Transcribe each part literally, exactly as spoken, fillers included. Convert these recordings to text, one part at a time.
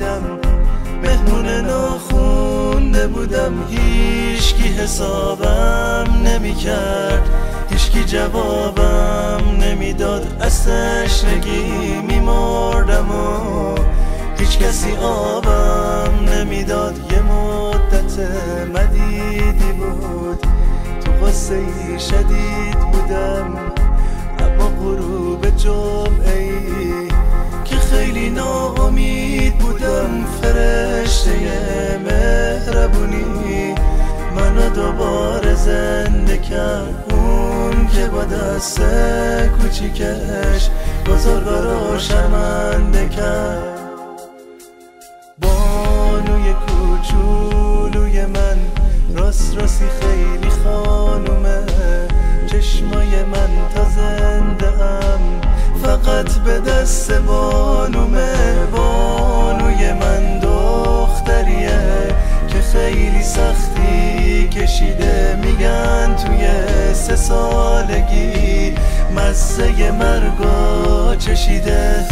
بودم، مهمون ناخونده بودم، هیچکی حسابم نمی کرد، هیچکی جوابم نمیداد، از تشنگی میمردم و هیچ کسی آبم نمیداد. یه مدت مدیدی بود، تو غصه ای شدید بودم، اما غروب جمعه ای که خیلی ناامید بودم، فرشته مهربونی منو دوباره زنده کرد. اون که با دست کوچیکش بزرگا رو شرمنده کرد. بانوی کوچولوی من راست راستی خیلی خانومه، چشمای من تا زنده ام فقط به دست بانومه. بانوی من دختریه که خیلی سختی کشیده، میگن توی سه سالگی مزه مرگو چشیده.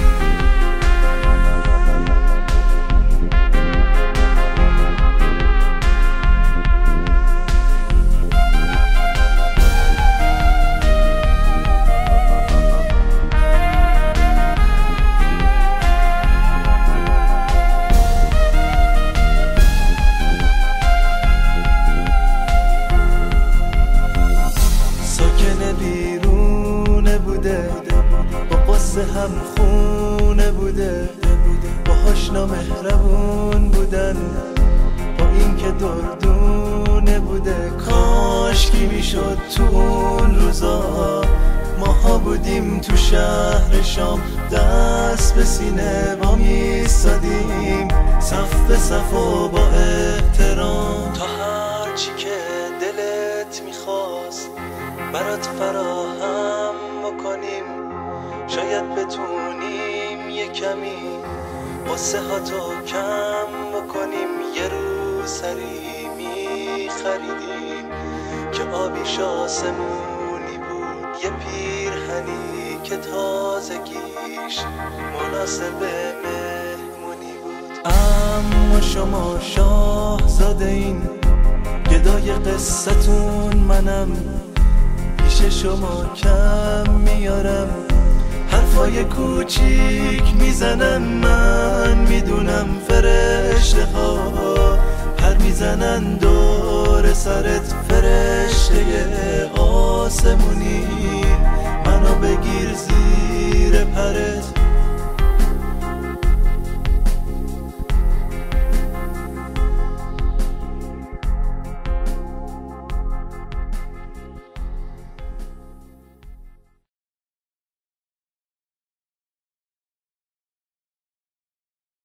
بیرونه بوده، با قصه هم خونه بوده، باهاش نامهربون بودن، با این که دردونه بوده. کاش کی میشد تو اون روزا ماها بودیم تو شهر شام، دست به سینه با میستادیم، صف به صف و با احترام، تا هر چی که دلت میخواست برات فراهم بکنیم. شاید بتونیم یه کمی قصه ها تو کم بکنیم. یه روز سری میخریدیم که آبیش آسمونی بود، یه پیرهنی که تازگیش مناسب مهمونی بود. اما شما شاهزاده این گدای قصتون منم، پیش شما کم میارم، حرفای کوچیک میزنم. من میدونم فرشته ها پر میزنن دور سرت، فرشته آسمونی منو بگیر زیر پرت.